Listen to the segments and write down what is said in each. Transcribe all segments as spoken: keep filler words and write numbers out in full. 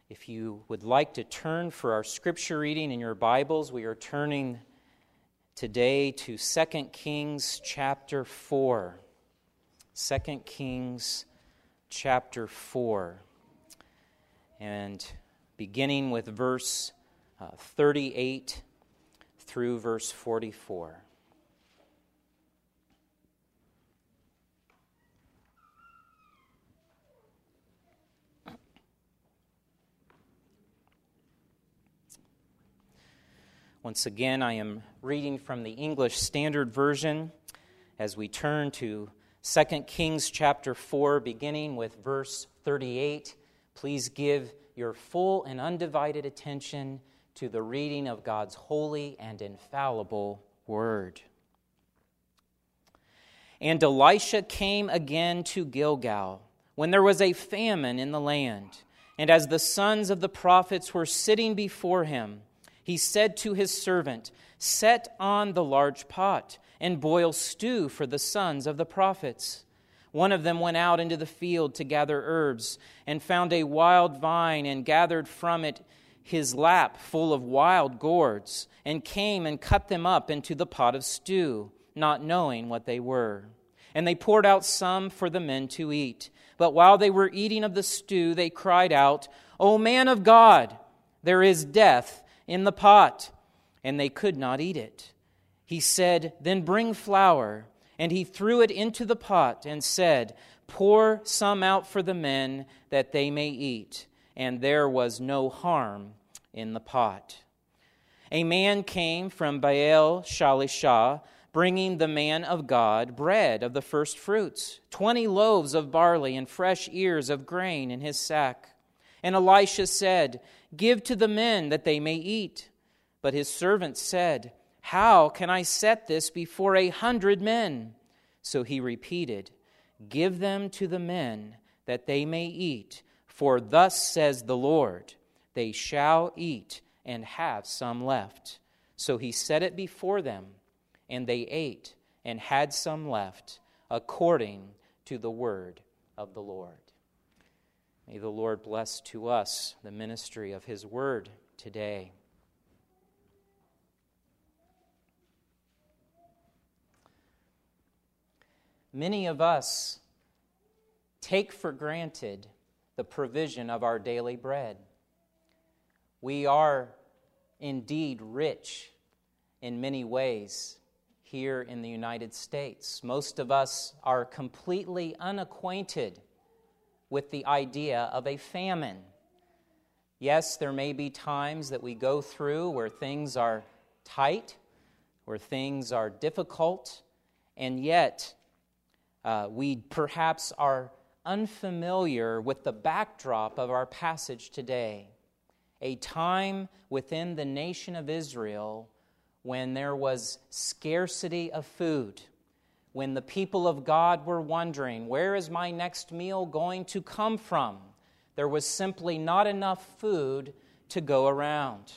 If you would like to turn for our scripture reading in your Bibles, we are turning today to Second Kings chapter four. Second Kings chapter four. And beginning with verse uh, thirty-eight through verse forty-four. Once again, I am reading from the English Standard Version as we turn to Second Kings chapter four, beginning with verse thirty-eight. Please give your full and undivided attention to the reading of God's holy and infallible word. And Elisha came again to Gilgal, when there was a famine in the land. And as the sons of the prophets were sitting before him, he said to his servant, "Set on the large pot, and boil stew for the sons of the prophets." One of them went out into the field to gather herbs, and found a wild vine, and gathered from it his lap full of wild gourds, and came and cut them up into the pot of stew, not knowing what they were. And they poured out some for the men to eat. But while they were eating of the stew, they cried out, "O man of God, there is death in the pot," and they could not eat it. He said, "Then bring flour." And he threw it into the pot and said, "Pour some out for the men, that they may eat." And there was no harm in the pot. A man came from Baal Shalishah, bringing the man of God bread of the first fruits, twenty loaves of barley and fresh ears of grain in his sack. And Elisha said, "Give to the men that they may eat." But his servant said, "How can I set this before a hundred men?" So he repeated, "Give them to the men that they may eat. For thus says the Lord, they shall eat and have some left." So he set it before them, and they ate and had some left, according to the word of the Lord. May the Lord bless to us the ministry of his word today. Many of us take for granted the provision of our daily bread. We are indeed rich in many ways here in the United States. Most of us are completely unacquainted with the idea of a famine. Yes, there may be times that we go through where things are tight, where things are difficult, and yet uh, we perhaps are unfamiliar with the backdrop of our passage today. A time within the nation of Israel when there was scarcity of food, when the people of God were wondering, where is my next meal going to come from? There was simply not enough food to go around.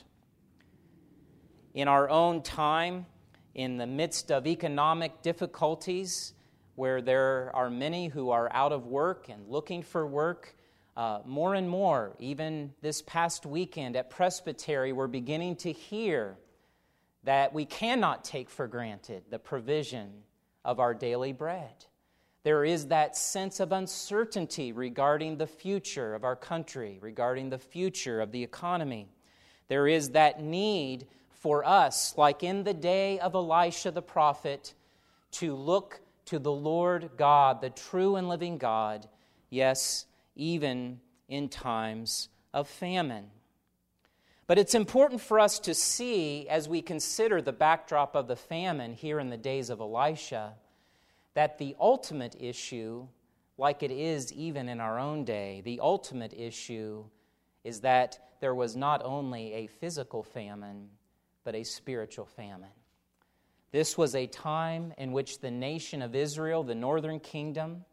In our own time, in the midst of economic difficulties, where there are many who are out of work and looking for work, uh, more and more, even this past weekend at Presbytery, we're beginning to hear that we cannot take for granted the provision of our daily bread. There is that sense of uncertainty regarding the future of our country, regarding the future of the economy. There is that need for us, like in the day of Elisha the prophet, to look to the Lord God, the true and living God, yes, even in times of famine. But it's important for us to see, as we consider the backdrop of the famine here in the days of Elisha, that the ultimate issue, like it is even in our own day, the ultimate issue is that there was not only a physical famine, but a spiritual famine. This was a time in which the nation of Israel, the northern kingdom,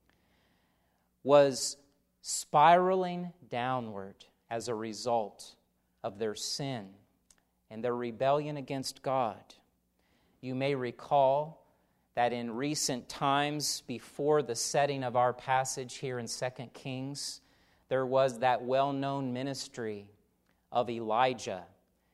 was spiraling downward as a result of their sin and their rebellion against God. You may recall that in recent times, before the setting of our passage here in Second Kings, there was that well-known ministry of Elijah.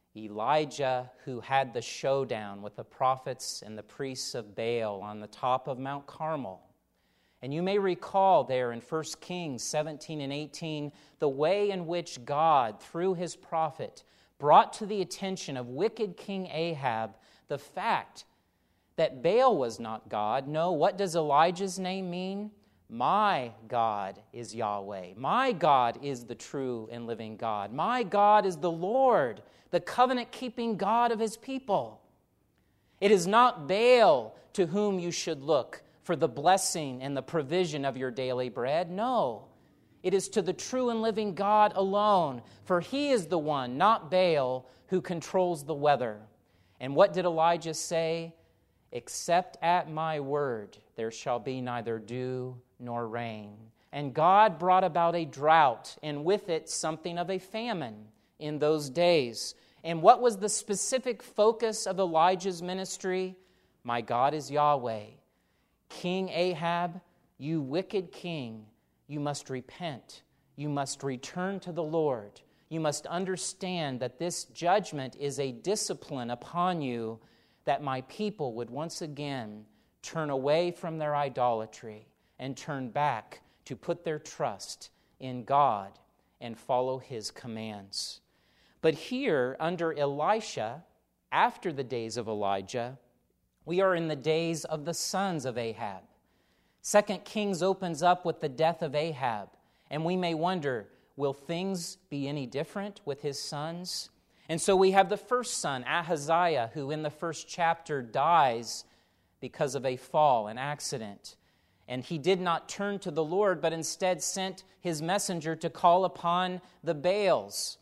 Elijah, who had the showdown with the prophets and the priests of Baal on the top of Mount Carmel. And you may recall there in First Kings seventeen and eighteen, the way in which God, through his prophet, brought to the attention of wicked King Ahab the fact that Baal was not God. No, what does Elijah's name mean? My God is Yahweh. My God is the true and living God. My God is the Lord, the covenant-keeping God of his people. It is not Baal to whom you should look for the blessing and the provision of your daily bread. No, it is to the true and living God alone, for he is the one, not Baal, who controls the weather. And what did Elijah say? Except at my word, there shall be neither dew nor rain. And God brought about a drought, and with it something of a famine in those days. And what was the specific focus of Elijah's ministry? My God is Yahweh. King Ahab, you wicked king, you must repent. You must return to the Lord. You must understand that this judgment is a discipline upon you, that my people would once again turn away from their idolatry and turn back to put their trust in God and follow his commands. But here, under Elisha, after the days of Elijah, we are in the days of the sons of Ahab. Second Kings opens up with the death of Ahab, and we may wonder, will things be any different with his sons? And so we have the first son, Ahaziah, who in the first chapter dies because of a fall, an accident. And he did not turn to the Lord, but instead sent his messenger to call upon the Baals.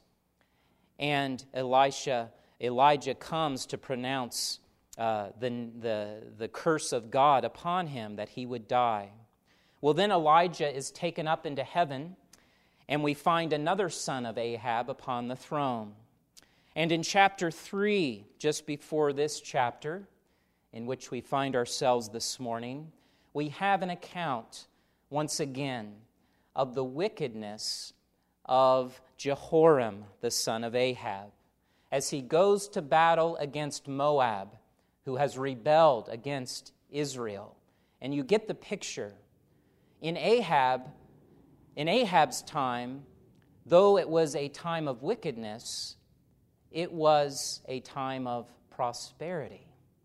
And Elisha, Elijah comes to pronounce uh, the, the, the curse of God upon him, that he would die. Well, then Elijah is taken up into heaven, and we find another son of Ahab upon the throne. And in chapter three, just before this chapter, in which we find ourselves this morning, we have an account, once again, of the wickedness of Jehoram, the son of Ahab, as he goes to battle against Moab, who has rebelled against Israel. And you get the picture. In Ahab, in Ahab's time, though it was a time of wickedness, it was a time of prosperity.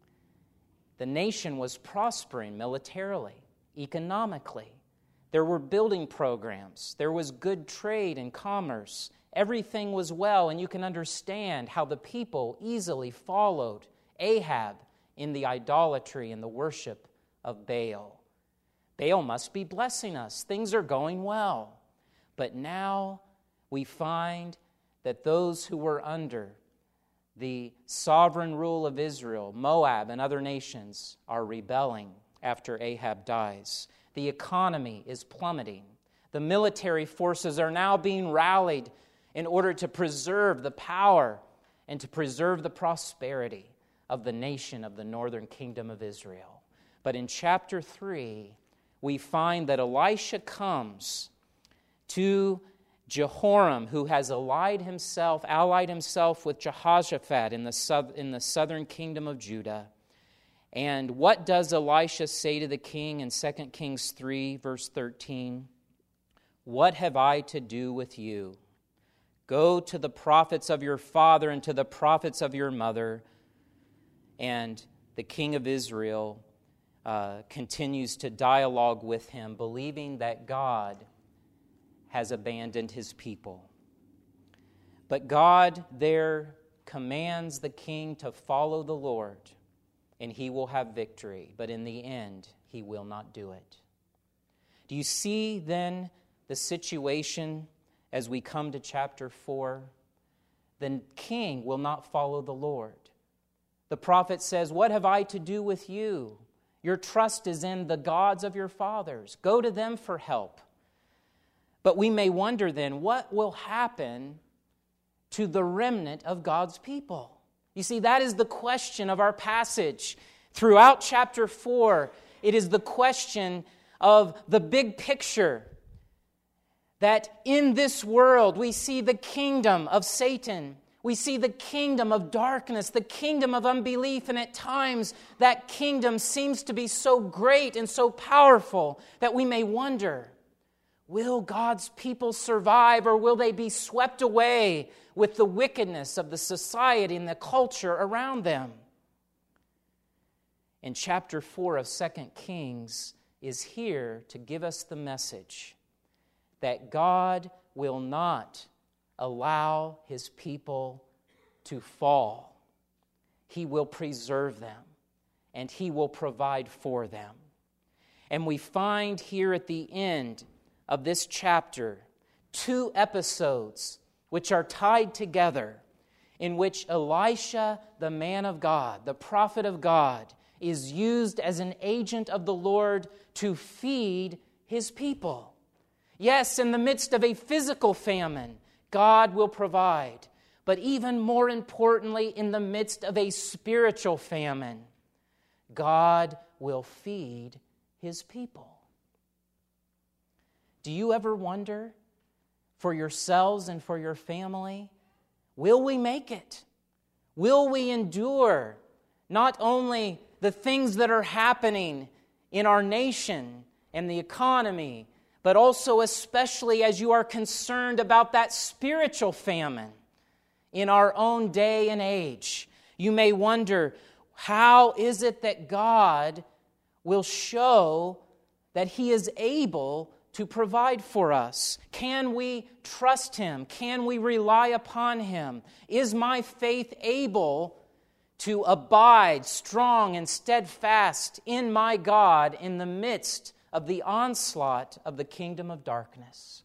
The nation was prospering militarily, economically. There were building programs. There was good trade and commerce. Everything was well, and you can understand how the people easily followed Ahab in the idolatry and the worship of Baal. Baal must be blessing us. Things are going well. But now we find that those who were under the sovereign rule of Israel, Moab and other nations, are rebelling after Ahab dies. The economy is plummeting. The military forces are now being rallied in order to preserve the power and to preserve the prosperity of the nation of the northern kingdom of Israel. But in chapter three, we find that Elisha comes to Jehoram, who has allied himself, allied himself with Jehoshaphat in the, south, in the southern kingdom of Judah. And what does Elisha say to the king in Second Kings three, verse thirteen? What have I to do with you? Go to the prophets of your father and to the prophets of your mother. And the king of Israel uh, continues to dialogue with him, believing that God has abandoned his people. But God there commands the king to follow the Lord, and he will have victory. But in the end, he will not do it. Do you see then the situation as we come to chapter four? The king will not follow the Lord. The prophet says, what have I to do with you? Your trust is in the gods of your fathers. Go to them for help. But we may wonder then, what will happen to the remnant of God's people? You see, that is the question of our passage. Throughout chapter four, it is the question of the big picture, that in this world we see the kingdom of Satan. We see the kingdom of darkness, the kingdom of unbelief, and at times that kingdom seems to be so great and so powerful that we may wonder, will God's people survive, or will they be swept away with the wickedness of the society and the culture around them? And chapter four of Second Kings is here to give us the message that God will not allow His people to fall. He will preserve them, and He will provide for them. And we find here at the end of this chapter two episodes which are tied together, in which Elisha, the man of God, the prophet of God, is used as an agent of the Lord to feed His people. Yes, in the midst of a physical famine, God will provide. But even more importantly, in the midst of a spiritual famine, God will feed His people. Do you ever wonder for yourselves and for your family, will we make it? Will we endure not only the things that are happening in our nation and the economy, but also especially as you are concerned about that spiritual famine in our own day and age? You may wonder, how is it that God will show that He is able to provide for us? Can we trust Him? Can we rely upon Him? Is my faith able to abide strong and steadfast in my God in the midst of the onslaught of the kingdom of darkness?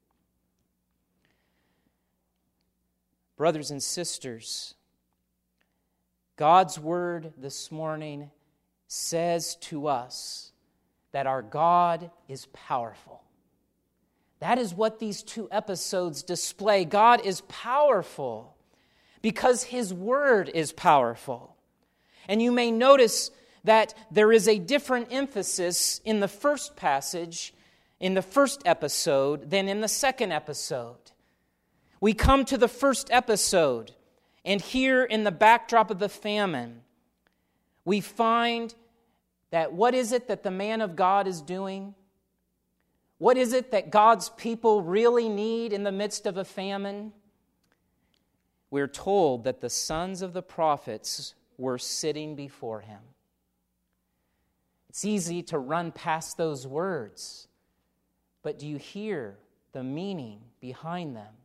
Brothers and sisters, God's word this morning says to us that our God is powerful. That is what these two episodes display. God is powerful because His word is powerful. And you may notice that there is a different emphasis in the first passage, in the first episode, than in the second episode. We come to the first episode, and here in the backdrop of the famine, we find that what is it that the man of God is doing? What is it that God's people really need in the midst of a famine? We're told that the sons of the prophets were sitting before him. It's easy to run past those words, but do you hear the meaning behind them?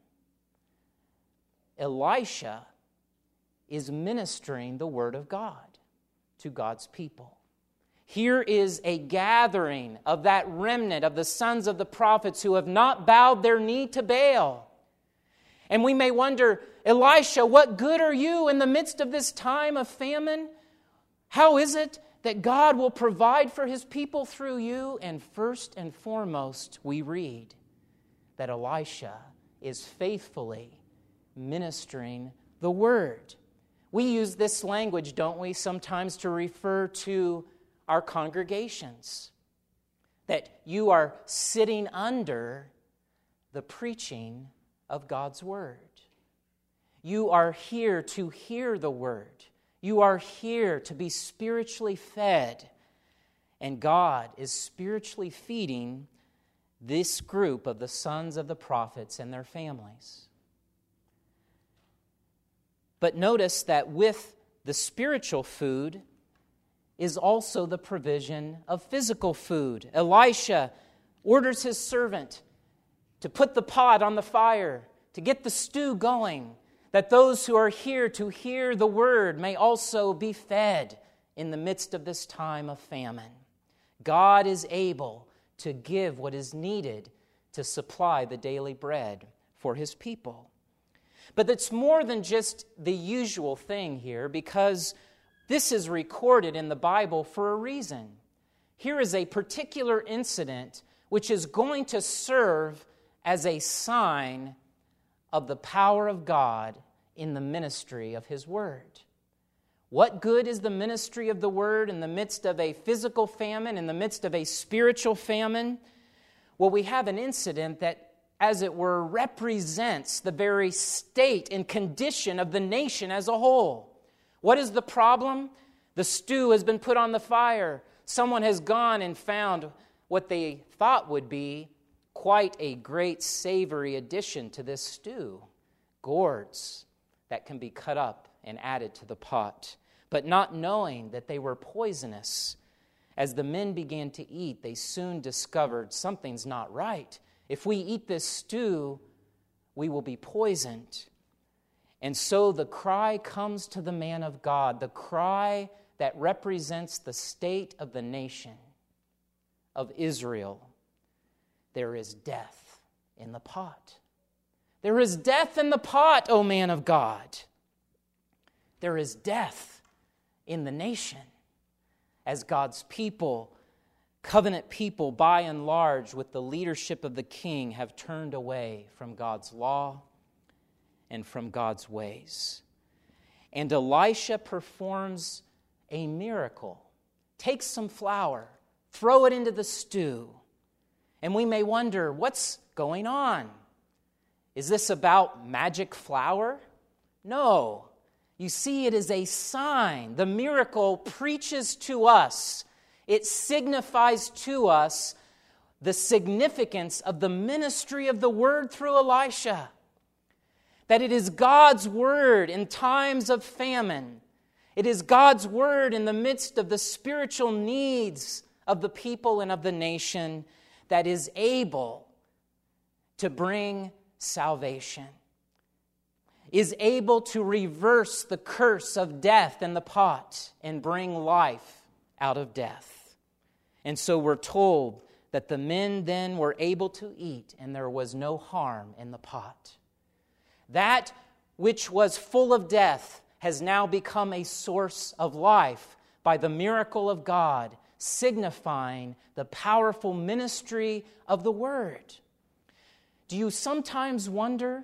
Elisha is ministering the word of God to God's people. Here is a gathering of that remnant of the sons of the prophets who have not bowed their knee to Baal. And we may wonder, Elisha, what good are you in the midst of this time of famine? How is it that God will provide for His people through you? And first and foremost, we read that Elisha is faithfully ministering the word. We use this language, don't we, sometimes to refer to our congregations, that you are sitting under the preaching of God's word. You are here to hear the word. You are here to be spiritually fed. And God is spiritually feeding this group of the sons of the prophets and their families. But notice that with the spiritual food is also the provision of physical food. Elisha orders his servant to put the pot on the fire, to get the stew going, that those who are here to hear the word may also be fed in the midst of this time of famine. God is able to give what is needed to supply the daily bread for His people. But it's more than just the usual thing here, because this is recorded in the Bible for a reason. Here is a particular incident which is going to serve as a sign of the power of God in the ministry of His Word. What good is the ministry of the Word in the midst of a physical famine, in the midst of a spiritual famine? Well, we have an incident that as it were, represents the very state and condition of the nation as a whole. What is the problem? The stew has been put on the fire. Someone has gone and found what they thought would be quite a great savory addition to this stew. Gourds that can be cut up and added to the pot. But not knowing that they were poisonous, as the men began to eat, they soon discovered something's not right. If we eat this stew, we will be poisoned. And so the cry comes to the man of God, the cry that represents the state of the nation of Israel. There is death in the pot. There is death in the pot, O man of God. There is death in the nation as God's people, covenant people, by and large, with the leadership of the king, have turned away from God's law and from God's ways. And Elisha performs a miracle. Takes some flour, throw it into the stew. And we may wonder, what's going on? Is this about magic flour? No. You see, it is a sign. The miracle preaches to us. It signifies to us the significance of the ministry of the word through Elisha. That it is God's word in times of famine. It is God's word in the midst of the spiritual needs of the people and of the nation that is able to bring salvation, is able to reverse the curse of death in the pot and bring life out of death. And so we're told that the men then were able to eat, and there was no harm in the pot. That which was full of death has now become a source of life by the miracle of God, signifying the powerful ministry of the Word. Do you sometimes wonder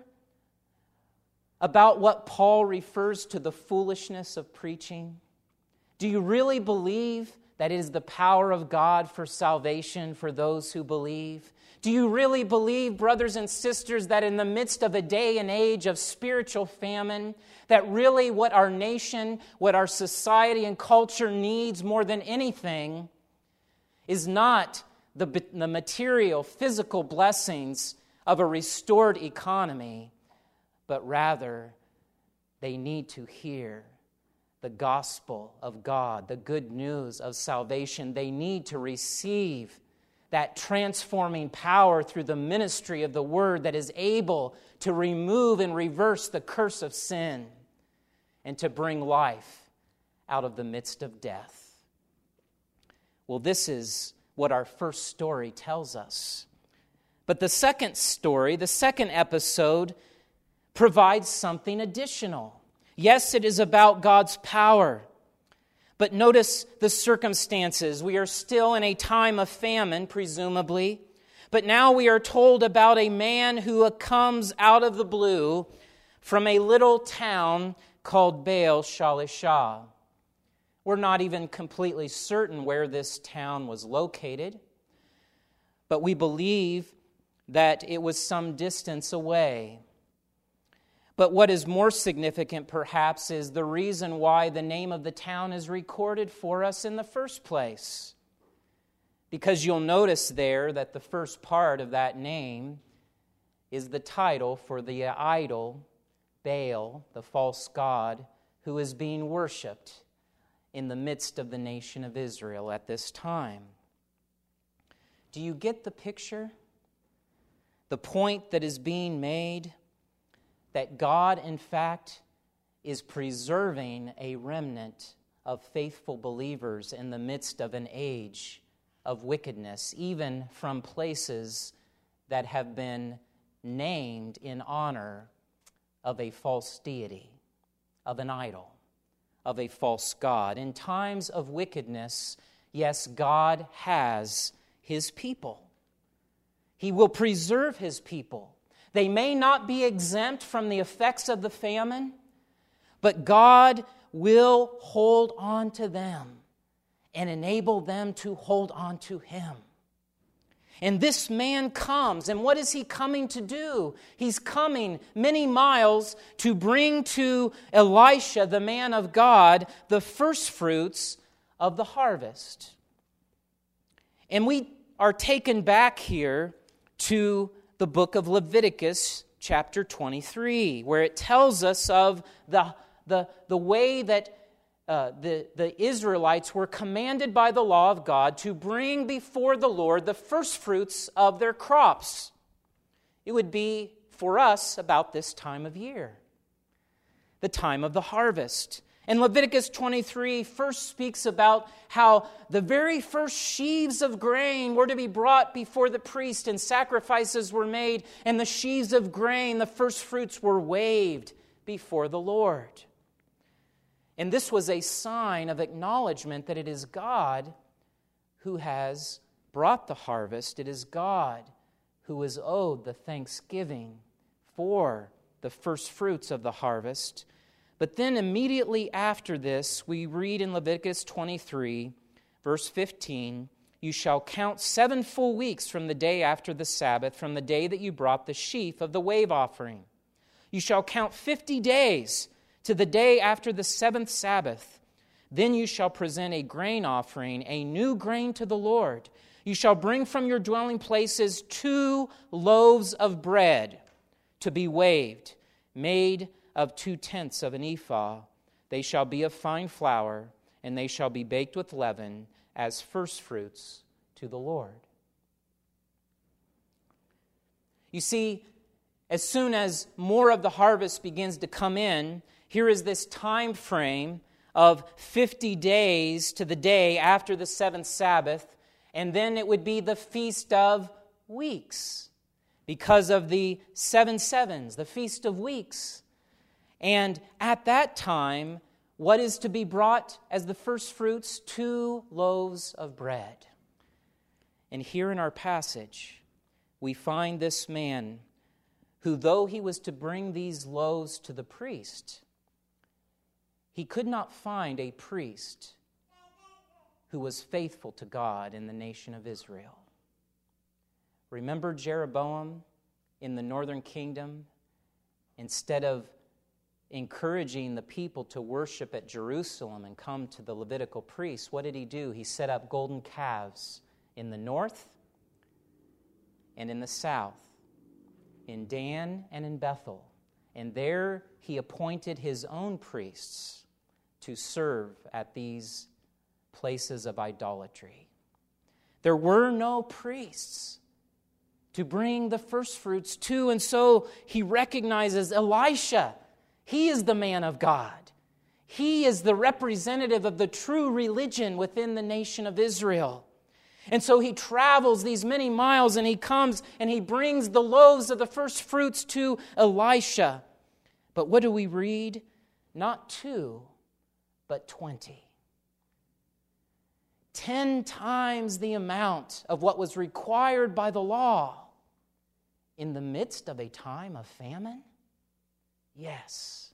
about what Paul refers to the foolishness of preaching? Do you really believe that it is the power of God for salvation for those who believe? Do you really believe, brothers and sisters, that in the midst of a day and age of spiritual famine, that really what our nation, what our society and culture needs more than anything is not the, the material, physical blessings of a restored economy, but rather they need to hear the gospel of God, the good news of salvation. They need to receive that transforming power through the ministry of the Word that is able to remove and reverse the curse of sin and to bring life out of the midst of death. Well, this is what our first story tells us. But the second story, the second episode, provides something additional. Yes, it is about God's power. But notice the circumstances. We are still in a time of famine, presumably. But now we are told about a man who comes out of the blue from a little town called Baal Shalishah. We're not even completely certain where this town was located, but we believe that it was some distance away. But what is more significant, perhaps, is the reason why the name of the town is recorded for us in the first place. Because you'll notice there that the first part of that name is the title for the idol, Baal, the false god, who is being worshipped in the midst of the nation of Israel at this time. Do you get the picture? The point that is being made? That God, in fact, is preserving a remnant of faithful believers in the midst of an age of wickedness, even from places that have been named in honor of a false deity, of an idol, of a false god. In times of wickedness, yes, God has His people. He will preserve His people. They may not be exempt from the effects of the famine, but God will hold on to them and enable them to hold on to Him. And this man comes, and what is he coming to do? He's coming many miles to bring to Elisha, the man of God, the first fruits of the harvest. And we are taken back here to the book of Leviticus, chapter twenty-three, where it tells us of the, the, the way that Uh, the, the Israelites were commanded by the law of God to bring before the Lord the first fruits of their crops. It would be, for us, about this time of year, the time of the harvest. And Leviticus twenty-three first speaks about how the very first sheaves of grain were to be brought before the priest, and sacrifices were made, and the sheaves of grain, the first fruits, were waved before the Lord. And this was a sign of acknowledgement that it is God who has brought the harvest. It is God who is owed the thanksgiving for the first fruits of the harvest. But then immediately after this, we read in Leviticus twenty-three, verse fifteen, "You shall count seven full weeks from the day after the Sabbath, from the day that you brought the sheaf of the wave offering. You shall count fifty days to the day after the seventh Sabbath. Then you shall present a grain offering, a new grain to the Lord. You shall bring from your dwelling places two loaves of bread to be waved, made of two-tenths of an ephah. They shall be of fine flour, and they shall be baked with leaven as firstfruits to the Lord." You see, as soon as more of the harvest begins to come in, here is this time frame of fifty days to the day after the seventh Sabbath, and then it would be the Feast of Weeks because of the seven sevens, the Feast of Weeks. And at that time, what is to be brought as the first fruits? Two loaves of bread. And here in our passage, we find this man who, though he was to bring these loaves to the priest, he could not find a priest who was faithful to God in the nation of Israel. Remember Jeroboam in the northern kingdom? Instead of encouraging the people to worship at Jerusalem and come to the Levitical priests, what did he do? He set up golden calves in the north and in the south, in Dan and in Bethel. And there he appointed his own priests to serve at these places of idolatry. There were no priests to bring the first fruits to, and so he recognizes Elisha. He is the man of God. He is the representative of the true religion within the nation of Israel. And so he travels these many miles, and he comes and he brings the loaves of the first fruits to Elisha. But what do we read? Not two, but twenty. Ten times the amount of what was required by the law in the midst of a time of famine? Yes.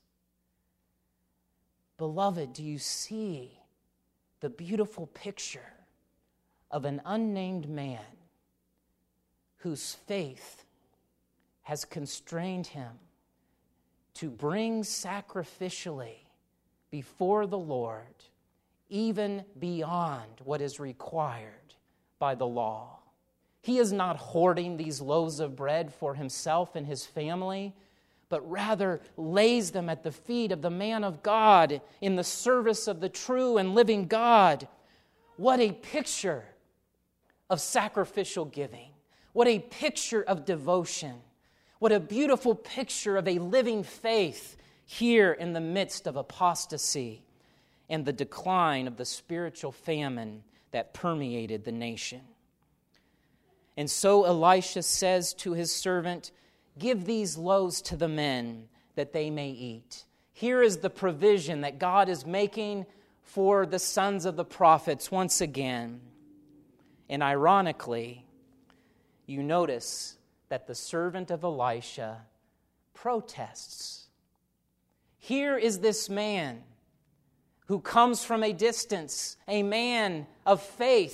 Beloved, do you see the beautiful picture of an unnamed man whose faith has constrained him to bring sacrificially before the Lord, even beyond what is required by the law? He is not hoarding these loaves of bread for himself and his family, but rather lays them at the feet of the man of God in the service of the true and living God. What a picture of sacrificial giving. What a picture of devotion. What a beautiful picture of a living faith here in the midst of apostasy and the decline of the spiritual famine that permeated the nation. And so Elisha says to his servant, "Give these loaves to the men that they may eat." Here is the provision that God is making for the sons of the prophets once again. And ironically, you notice that the servant of Elisha protests. Here is this man who comes from a distance, a man of faith,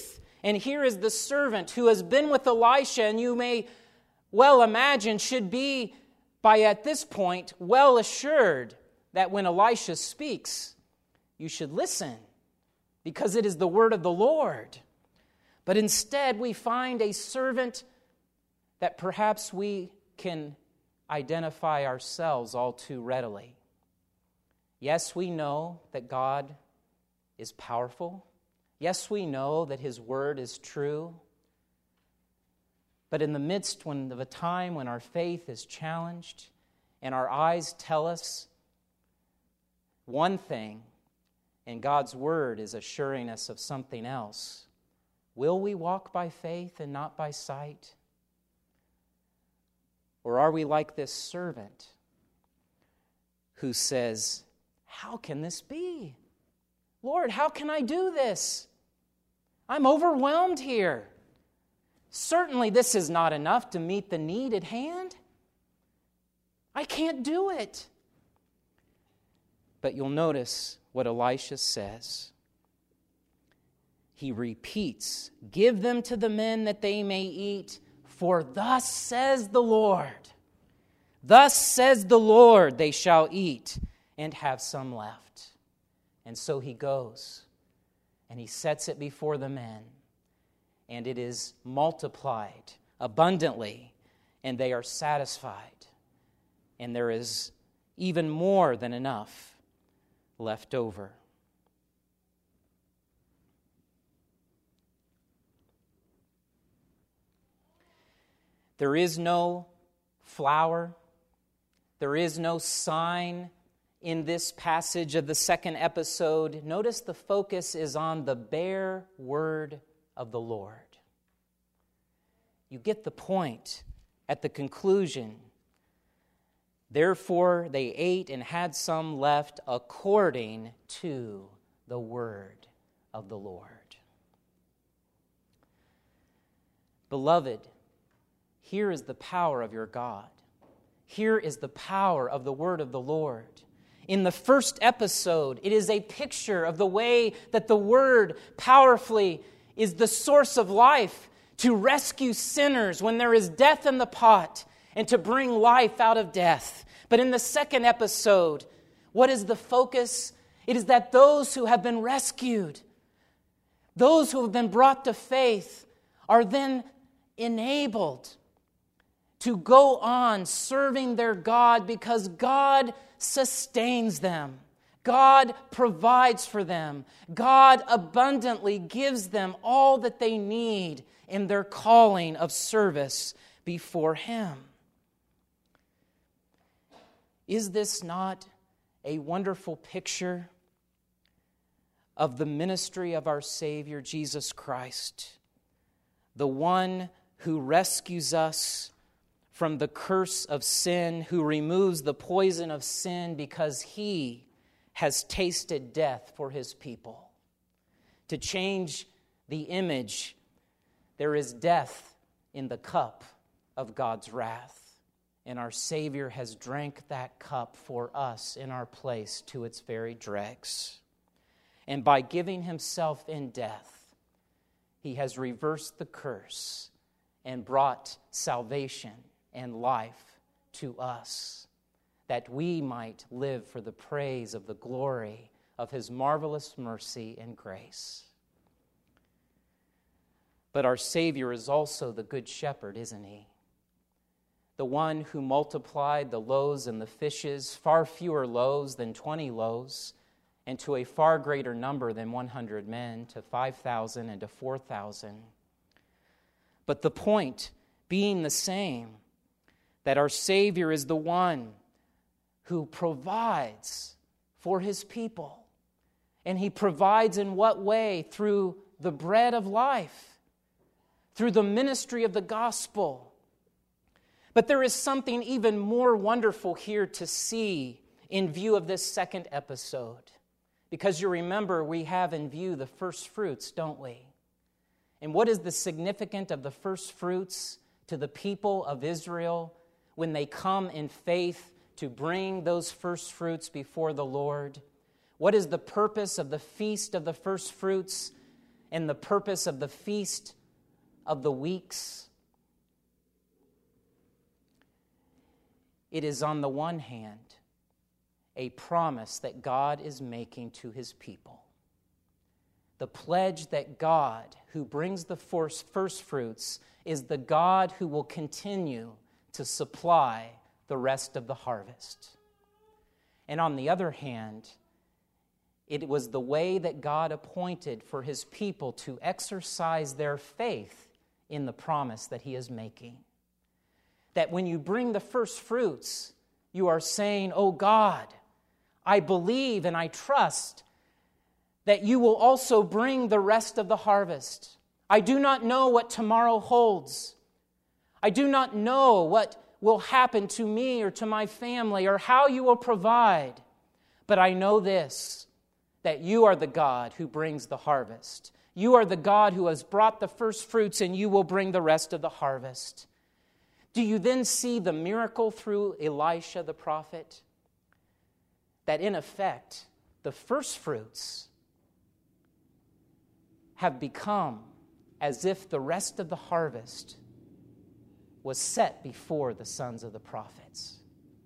And here is the servant who has been with Elisha, and you may well imagine should be, by at this point, well assured that when Elisha speaks, you should listen, because it is the word of the Lord. But instead, we find a servant that perhaps we can identify ourselves all too readily. Yes, we know that God is powerful. Yes, we know that His word is true. But in the midst when, of a time when our faith is challenged and our eyes tell us one thing and God's word is assuring us of something else, will we walk by faith and not by sight? Or are we like this servant who says, "How can this be? Lord, how can I do this? I'm overwhelmed here. Certainly this is not enough to meet the need at hand. I can't do it." But you'll notice what Elisha says. He repeats, "Give them to the men that they may eat, for thus says the Lord. Thus says the Lord, they shall eat and have some left." And so he goes, and he sets it before the men, and it is multiplied abundantly, and they are satisfied, and there is even more than enough left over. There is no flour, there is no sign in this passage of the second episode. Notice the focus is on the bare word of the Lord. You get the point at the conclusion. Therefore they ate and had some left according to the word of the Lord. Beloved, here is the power of your God. Here is the power of the word of the Lord. In the first episode, it is a picture of the way that the word powerfully is the source of life to rescue sinners when there is death in the pot and to bring life out of death. But in the second episode, what is the focus? It is that those who have been rescued, those who have been brought to faith, are then enabled to go on serving their God because God sustains them. God provides for them. God abundantly gives them all that they need in their calling of service before Him. Is this not a wonderful picture of the ministry of our Savior, Jesus Christ, the one who rescues us from the curse of sin, who removes the poison of sin because He has tasted death for His people? To change the image, there is death in the cup of God's wrath, and our Savior has drank that cup for us in our place to its very dregs. And by giving Himself in death, He has reversed the curse and brought salvation and life to us, that we might live for the praise of the glory of His marvelous mercy and grace. But our Savior is also the Good Shepherd, isn't He? The one who multiplied the loaves and the fishes, far fewer loaves than twenty loaves, and to a far greater number than one hundred men, to five thousand and to four thousand. But the point being the same, that our Savior is the one who provides for His people. And He provides in what way? Through the bread of life, through the ministry of the gospel. But there is something even more wonderful here to see in view of this second episode. Because you remember, we have in view the first fruits, don't we? And what is the significance of the first fruits to the people of Israel when they come in faith to bring those first fruits before the Lord? What is the purpose of the feast of the first fruits? and the purpose of the Feast of the Weeks? It is, on the one hand, a promise that God is making to His people. The pledge that God, who brings the first fruits, is the God who will continue to supply the rest of the harvest. And on the other hand, it was the way that God appointed for His people to exercise their faith in the promise that He is making. That when you bring the first fruits, you are saying, "Oh God, I believe and I trust that you will also bring the rest of the harvest. I do not know what tomorrow holds. I do not know what will happen to me or to my family or how you will provide. But I know this, that you are the God who brings the harvest. You are the God who has brought the first fruits, and you will bring the rest of the harvest." Do you then see the miracle through Elisha the prophet? That in effect, the first fruits have become as if the rest of the harvest was set before the sons of the prophets.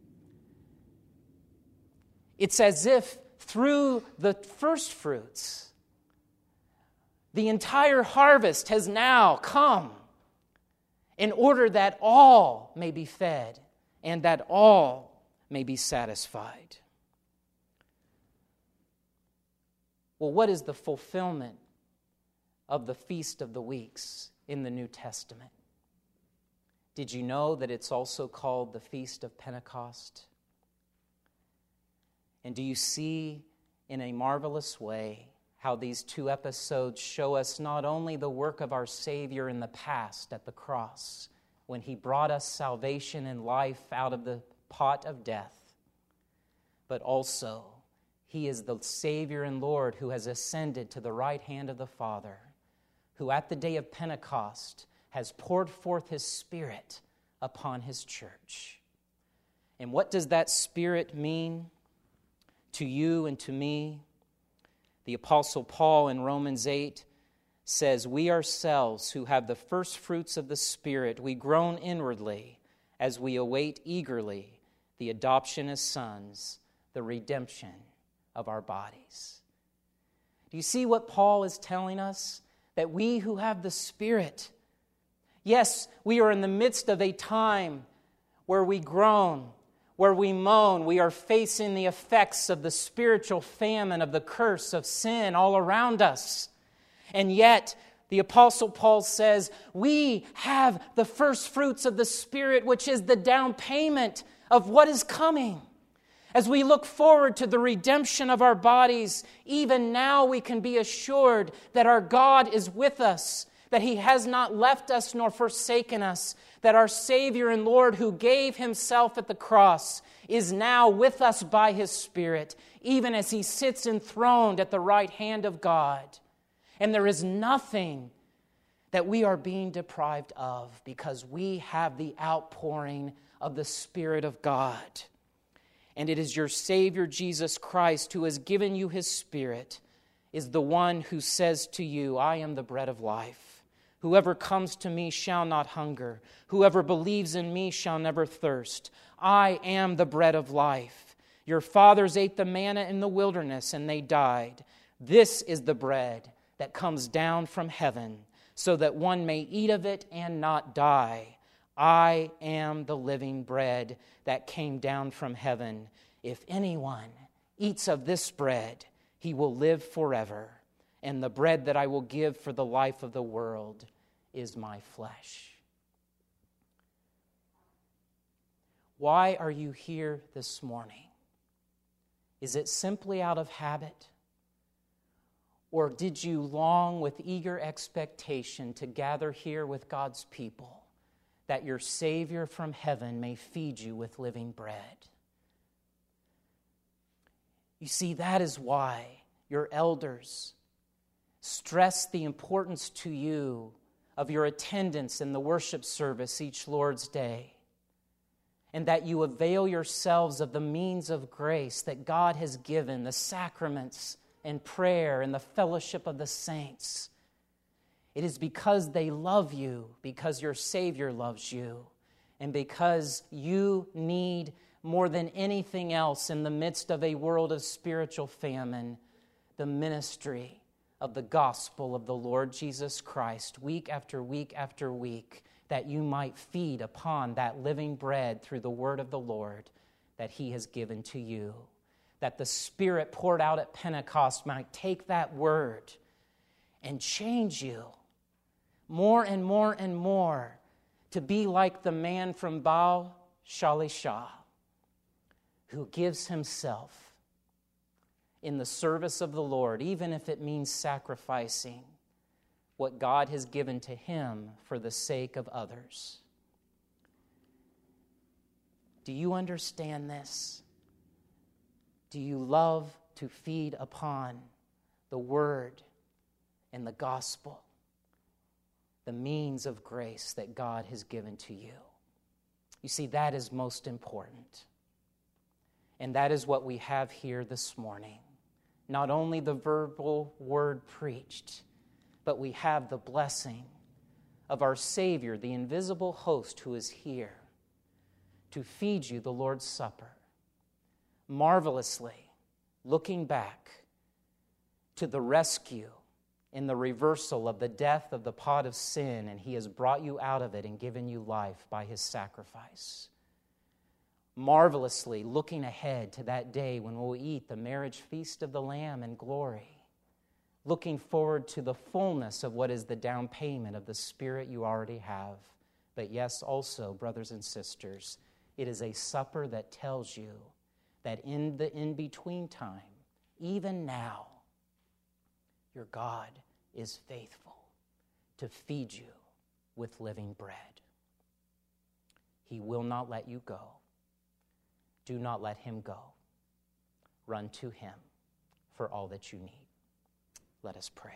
It's as if through the first fruits, the entire harvest has now come in order that all may be fed and that all may be satisfied. Well, what is the fulfillment of the Feast of the Weeks in the New Testament? Did you know that it's also called the Feast of Pentecost? And do you see in a marvelous way how these two episodes show us not only the work of our Savior in the past at the cross, when He brought us salvation and life out of the pot of death, but also He is the Savior and Lord who has ascended to the right hand of the Father, who at the day of Pentecost has poured forth His Spirit upon His church. And what does that Spirit mean to you and to me? The Apostle Paul in Romans eight says, "We ourselves who have the first fruits of the Spirit, we groan inwardly as we await eagerly the adoption as sons, the redemption of our bodies." Do you see what Paul is telling us? That we who have the Spirit, yes, we are in the midst of a time where we groan, where we moan. We are facing the effects of the spiritual famine, of the curse of sin all around us. And yet, the Apostle Paul says, we have the first fruits of the Spirit, which is the down payment of what is coming. As we look forward to the redemption of our bodies, even now we can be assured that our God is with us, that He has not left us nor forsaken us, that our Savior and Lord who gave Himself at the cross is now with us by His Spirit, even as He sits enthroned at the right hand of God. And there is nothing that we are being deprived of because we have the outpouring of the Spirit of God. And it is your Savior, Jesus Christ, who has given you His Spirit, is the one who says to you, "I am the bread of life. Whoever comes to me shall not hunger. Whoever believes in me shall never thirst. I am the bread of life. Your fathers ate the manna in the wilderness, and they died. This is the bread that comes down from heaven, so that one may eat of it and not die. I am the living bread that came down from heaven. If anyone eats of this bread, he will live forever. And the bread that I will give for the life of the world is my flesh." Why are you here this morning? Is it simply out of habit? Or did you long with eager expectation to gather here with God's people, that your Savior from heaven may feed you with living bread? You see, that is why your elders stress the importance to you of your attendance in the worship service each Lord's Day, and that you avail yourselves of the means of grace that God has given, the sacraments and prayer and the fellowship of the saints, It is because they love you, because your Savior loves you, and because you need more than anything else in the midst of a world of spiritual famine, the ministry of the gospel of the Lord Jesus Christ, week after week after week, that you might feed upon that living bread through the word of the Lord that He has given to you. That the Spirit poured out at Pentecost might take that word and change you more and more and more to be like the man from Baal Shalisha, who gives himself in the service of the Lord, even if it means sacrificing what God has given to him for the sake of others. Do you understand this? Do you love to feed upon the Word and the gospel, the means of grace that God has given to you? You see, that is most important. And that is what we have here this morning. Not only the verbal word preached, but we have the blessing of our Savior, the invisible host who is here to feed you the Lord's Supper, marvelously looking back to the rescue and the reversal of the death of the pot of sin, and He has brought you out of it and given you life by His sacrifice. Marvelously looking ahead to that day when we'll eat the marriage feast of the Lamb in glory, looking forward to the fullness of what is the down payment of the Spirit you already have. But yes, also, brothers and sisters, it is a supper that tells you that in the in-between time, even now, your God is faithful to feed you with living bread. He will not let you go. Do not let Him go. Run to Him for all that you need. Let us pray.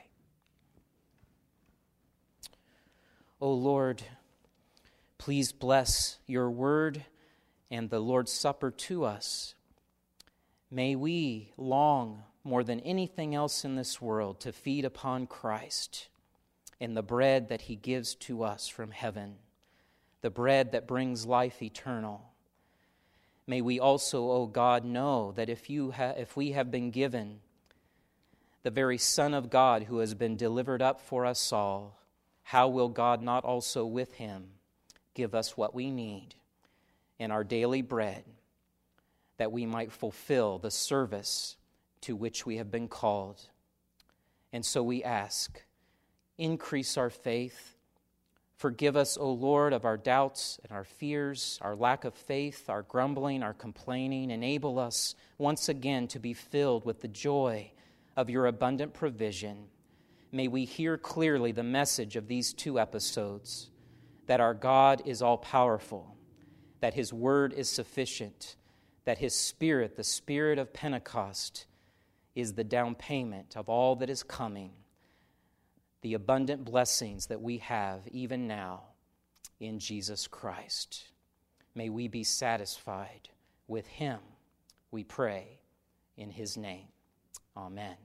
O Lord, please bless your word and the Lord's Supper to us. May we long more than anything else in this world to feed upon Christ and the bread that He gives to us from heaven, the bread that brings life eternal. May we also, O God, know that if you ha- if we have been given the very Son of God who has been delivered up for us all, how will God not also with Him give us what we need in our daily bread, that we might fulfill the service to which we have been called? And so we ask, increase our faith. Forgive us, O Lord, of our doubts and our fears, our lack of faith, our grumbling, our complaining. Enable us once again to be filled with the joy of your abundant provision. May we hear clearly the message of these two episodes, that our God is all-powerful, that His word is sufficient, that His Spirit, the Spirit of Pentecost, is the down payment of all that is coming, the abundant blessings that we have even now in Jesus Christ. May we be satisfied with Him, we pray, in His name. Amen.